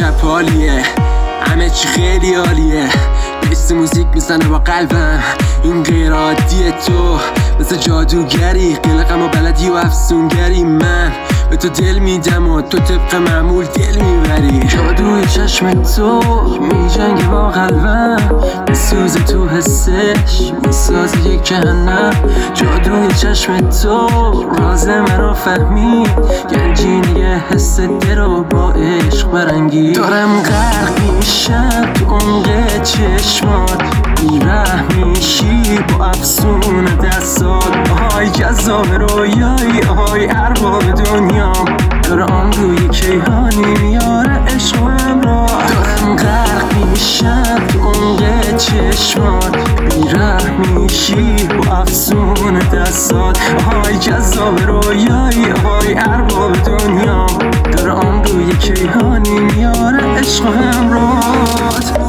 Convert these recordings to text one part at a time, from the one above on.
شب حالیه، همه چی خیلی عالیه. بیس موزیک میزنه با قلبم، این غیر عادیه. تو مثل جادوگری، قلقم و بلدی و افسونگری. من به تو دل میدم و تو طبق معمول دل میبری. جادوی چشم تو میجنگه با قلبم، میسوزه تو حسش میسازه یک جهنم. جادوی چشم تو راز منو فهمید، گنجینه حس دل رو با عشق برانگیز. دارم غرق میشم تو عمق چشمات، بیره میشی با افسون دستات. آهای جذاب رویایی، آهای ارباب دنیام، داره آن روی کیهانی میاره عشق و همراه. دارم غرق میشم تو عمق چشمات، بیره میشی با افسون دستات. آهای جذاب رویایی، آهای ارباب دنیام، داره آن روی کیهانی میاره عشق و همراهات.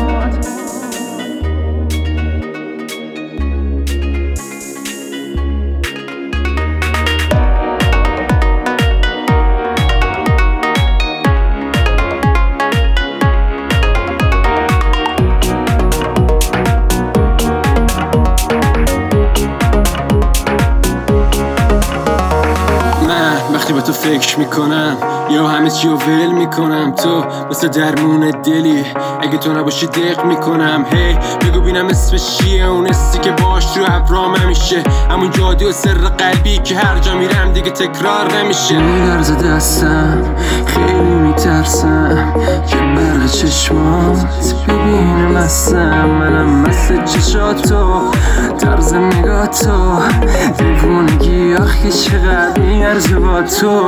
وقتی به تو فکر میکنم یا همه چی رو ول میکنم، تو مثل درمون دلی، اگه تو نباشی دق میکنم. هی بگو بینم اسمش چیه، اون حسی که باش رو ابرام همیشه، همون جادو و سر قلبی که هر جا میرم دیگه تکرار نمیشه. میلرزه دستم، خیلی میترسم که برق چشمات ببینه مستم. منم مثل چشاتو، طرز نگاه تو، دیوونگی آخه چقدر میارزه با تو.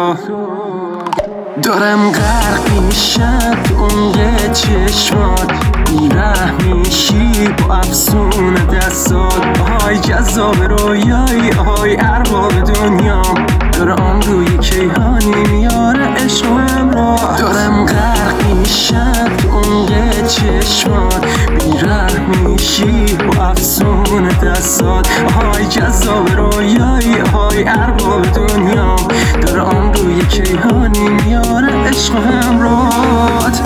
دارم غرق میشم تو عمق چشمات، بیره میشی با افسون دستات. آهای جذاب رویایی، آهای ارباب دنیام، داره آن روی کیهانی میاره عشق و همراه. دارم غرق میشم تو عمق چشمات، بیره میشی با افسون دستات. آهای جذاب رویایی، آهای ارباب دنیام، داره آن روی کیهانی میاره عشق و همراهات.